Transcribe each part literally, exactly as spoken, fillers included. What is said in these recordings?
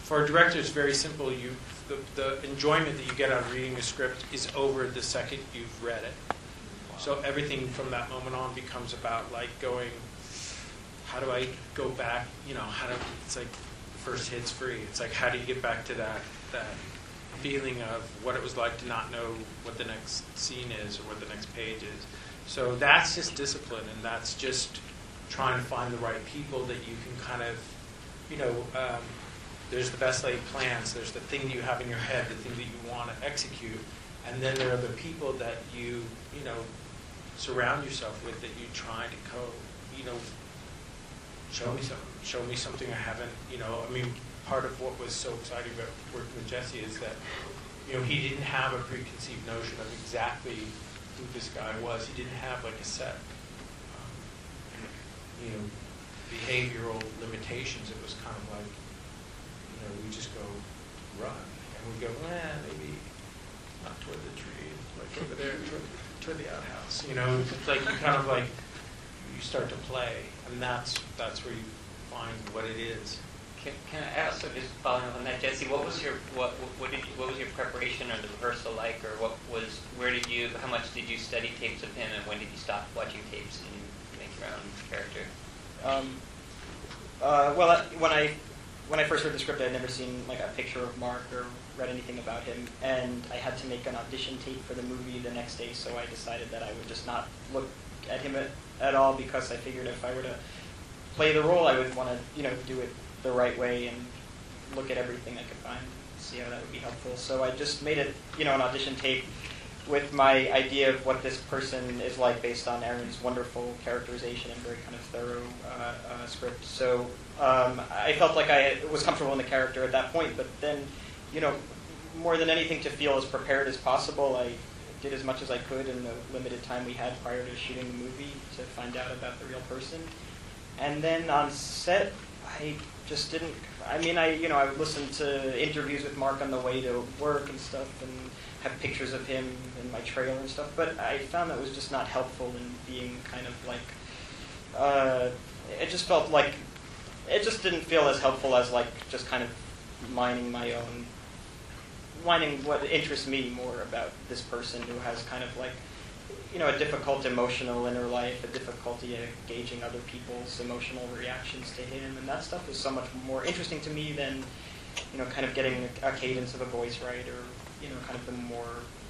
for a director, it's very simple. You, the, the enjoyment that you get out of reading a script is over the second you've read it. So everything from that moment on becomes about like going, how do I go back? You know, how do it's like first hit's free. It's like how do you get back to that that feeling of what it was like to not know what the next scene is or what the next page is. So that's just discipline, and that's just trying to find the right people that you can kind of, you know, um, there's the best laid plans, there's the thing that you have in your head, the thing that you want to execute, and then there are the people that you, you know, surround yourself with that you try to co, you know, show me something, show me something I haven't, you know, I mean, part of what was so exciting about working with Jesse is that, you know, he didn't have a preconceived notion of exactly who this guy was. He didn't have like a set, um, you know, behavioral limitations. It was kind of like, you know, we just go run, and we go, eh, maybe not toward the tree, like over there, toward, toward the outhouse. You know, it's like you kind of like you start to play, and that's that's where you find what it is. Can, can I also just following up on that, Jesse? What was your what what did you, what was your preparation or the rehearsal like, or what was where did you how much did you study tapes of him, and when did you stop watching tapes and make your own character? Um, uh, well, I, when I when I first heard the script, I had never seen like a picture of Mark or read anything about him, and I had to make an audition tape for the movie the next day. So I decided that I would just not look at him at, at all, because I figured if I were to play the role, I would want to you know do it the right way and look at everything I could find, see how that would be helpful. So I just made it, you know, an audition tape with my idea of what this person is like based on Aaron's wonderful characterization and very kind of thorough uh, uh, script. So um, I felt like I was comfortable in the character at that point, but then, you know, more than anything to feel as prepared as possible, I did as much as I could in the limited time we had prior to shooting the movie to find out about the real person. And then on set, I just didn't, I mean, I, you know, I would listen to interviews with Mark on the way to work and stuff and have pictures of him in my trailer and stuff, but I found that was just not helpful in being kind of like, uh, it just felt like, it just didn't feel as helpful as like just kind of mining my own, mining what interests me more about this person who has kind of like, you know, a difficult emotional inner life, a difficulty at gauging other people's emotional reactions to him, and that stuff is so much more interesting to me than, you know, kind of getting a, a cadence of a voice right, or, you know, kind of the more,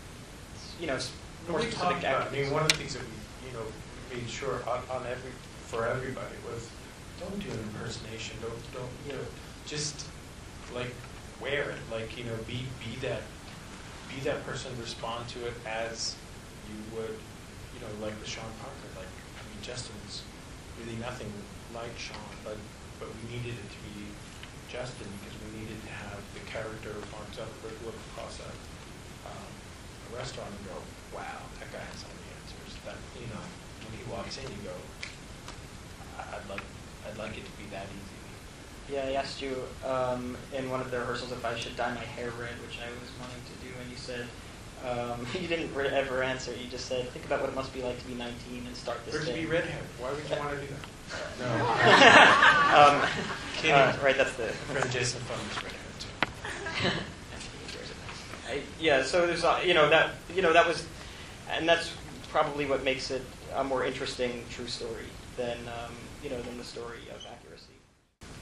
you know, more we specific about, I mean, actions. one of the things that we, you know, made sure on, on every, for everybody was, don't do an impersonation, don't, don't, you know, just, like, wear it, like, you know, be, be that, be that person, respond to it as you would, you know, like with Sean Parker. Like, I mean, Justin's really nothing like Sean, but but we needed it to be Justin because we needed to have the character of Mark Zuckerberg look across a, um, a restaurant and go, wow, that guy has all the answers. That, you know, when he walks in, you go, I- I'd like I'd like it to be that easy. Yeah, I asked you um, in one of the rehearsals if I should dye my hair red, which I was wanting to do, and you said, Um, you didn't re- ever answer. You just said, think about what it must be like to be nineteen and start this Or to thing. be red hair. Why would you want to do that? No. um, Kidding. uh, right, that's the... My friend Jason Fung is red hair too. I, yeah, so there's, uh, you know, that, you know, that was, and that's probably what makes it a more interesting true story than, um, you know, than the story of Accurate.